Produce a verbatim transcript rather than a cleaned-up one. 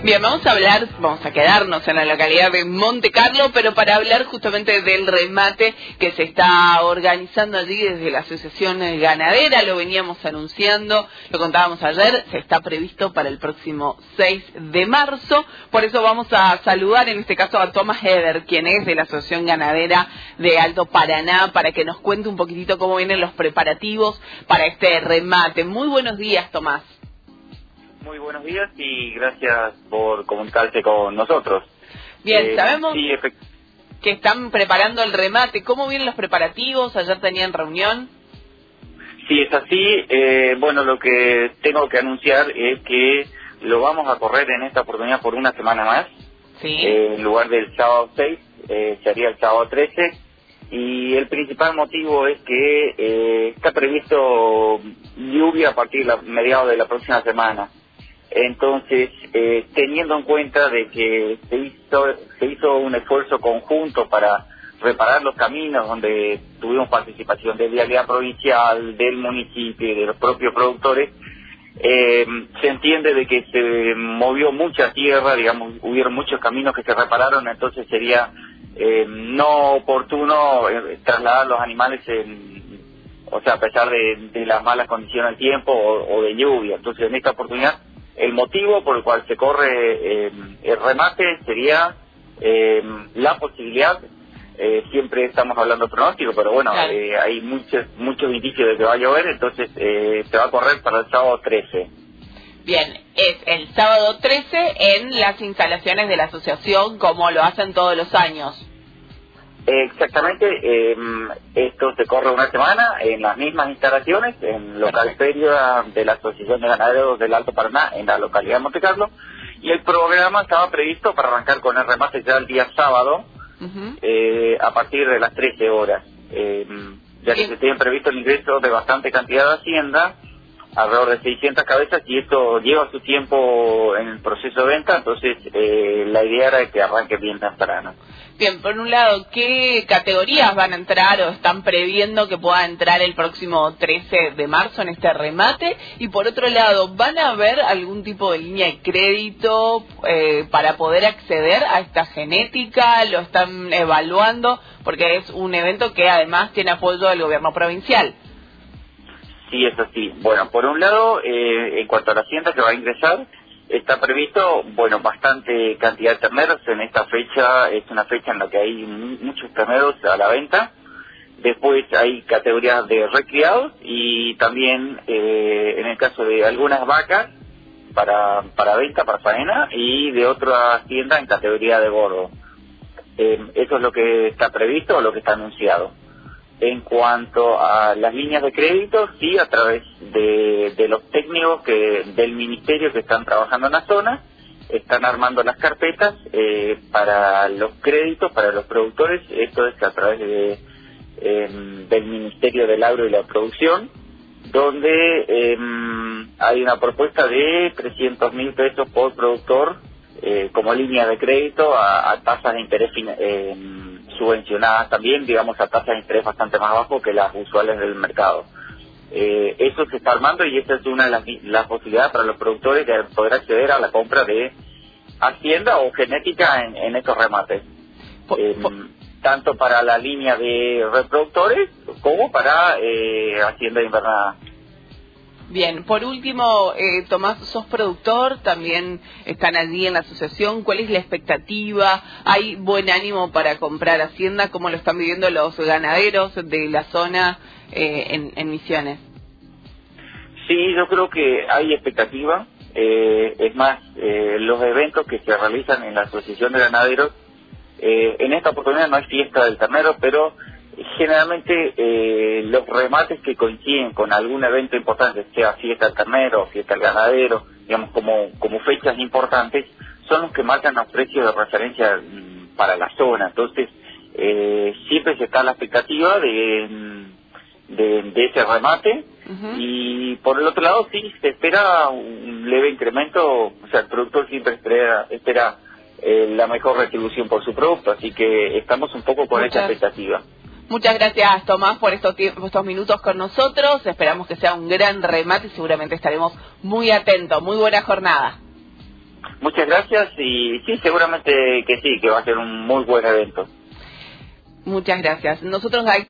Bien, vamos a hablar, vamos a quedarnos en la localidad de Monte Carlo, pero para hablar justamente del remate que se está organizando allí desde la Asociación Ganadera, lo veníamos anunciando, lo contábamos ayer, se está previsto para el próximo seis de marzo, por eso vamos a saludar en este caso a Tomás Eder, quien es de la Asociación Ganadera de Alto Paraná, para que nos cuente un poquitito cómo vienen los preparativos para este remate. Muy buenos días, Tomás. Muy buenos días y gracias por comunicarse con nosotros. Bien, eh, sabemos sí, que están preparando el remate. ¿Cómo vienen los preparativos? ¿Ayer tenían reunión? Sí, es así. Eh, bueno, lo que tengo que anunciar es que lo vamos a correr en esta oportunidad por una semana más. Sí. Eh, en lugar del sábado seis, eh, sería el sábado trece. Y el principal motivo es que eh, está previsto lluvia a partir de la, mediados de la próxima semana. Entonces, eh, teniendo en cuenta de que se hizo, se hizo un esfuerzo conjunto para reparar los caminos donde tuvimos participación de Vialidad Provincial, del municipio y de los propios productores, eh, se entiende de que se movió mucha tierra, digamos, hubieron muchos caminos que se repararon, entonces sería eh, no oportuno eh, trasladar los animales en, o sea, a pesar de, de las malas condiciones del tiempo o, o de lluvia. Entonces, en esta oportunidad, el motivo por el cual se corre eh, el remate sería eh, la posibilidad, eh, siempre estamos hablando de pronóstico, pero bueno, Claro. eh, hay muchos muchos indicios de que va a llover, entonces eh, se va a correr para el sábado trece. Bien, es el sábado trece en las instalaciones de la asociación, como lo hacen todos los años. Exactamente, eh, esto se corre una semana en las mismas instalaciones, en local feria de la Asociación de Ganaderos del Alto Paraná, en la localidad de Monte Carlo, y el programa estaba previsto para arrancar con el remate ya el día sábado, uh-huh. eh, a partir de las trece horas, eh, ya que se tienen previsto el ingreso de bastante cantidad de hacienda, alrededor de seiscientas cabezas, y esto lleva su tiempo en el proceso de venta, entonces eh, la idea era que arranque bien temprano. Bien, por un lado, ¿qué categorías van a entrar o están previendo que pueda entrar el próximo trece de marzo en este remate? Y por otro lado, ¿van a haber algún tipo de línea de crédito eh, para poder acceder a esta genética? ¿Lo están evaluando? Porque es un evento que además tiene apoyo del gobierno provincial. Sí, es así. Bueno, por un lado, eh, en cuanto a la hacienda que va a ingresar, está previsto, bueno, bastante cantidad de terneros. En esta fecha es una fecha en la que hay muchos terneros a la venta. Después hay categorías de recriados y también, eh, en el caso de algunas vacas, para para venta, para faena, y de otra hacienda en categoría de gordo. Eh, eso es lo que está previsto o lo que está anunciado. En cuanto a las líneas de crédito, sí, a través de, de los técnicos que del ministerio que están trabajando en la zona, están armando las carpetas eh, para los créditos, para los productores. Esto es a través de, eh, del Ministerio del Agro y la Producción, donde eh, hay una propuesta de trescientos mil pesos por productor eh, como línea de crédito a, a tasas de interés eh, subvencionadas también, digamos, a tasas de interés bastante más bajo que las usuales del mercado. Eh, eso se está armando y esta es una de las, las posibilidades para los productores de poder acceder a la compra de hacienda o genética en, en estos remates. Eh, tanto para la línea de reproductores como para eh, hacienda invernada. Bien, por último, eh, Tomás, sos productor, también están allí en la asociación. ¿Cuál es la expectativa? ¿Hay buen ánimo para comprar hacienda? ¿Cómo lo están viviendo los ganaderos de la zona eh, en, en Misiones? Sí, yo creo que hay expectativa. Eh, es más, eh, los eventos que se realizan en la Asociación de Ganaderos, eh, en esta oportunidad no hay fiesta del ternero, pero generalmente eh, los remates que coinciden con algún evento importante, sea fiesta del ternero o fiesta del ganadero, digamos como como fechas importantes, son los que marcan los precios de referencia mm, para la zona. Entonces, eh, siempre se está a la expectativa de, de, de ese remate. Uh-huh. Y por el otro lado, sí, se espera un leve incremento, o sea, el productor siempre espera, espera eh, la mejor retribución por su producto, así que estamos un poco con esa expectativa. Muchas gracias, Tomás, por estos, estos minutos con nosotros. Esperamos que sea un gran remate y seguramente estaremos muy atentos. Muy buena jornada. Muchas gracias y sí, seguramente que sí, que va a ser un muy buen evento. Muchas gracias. Nosotros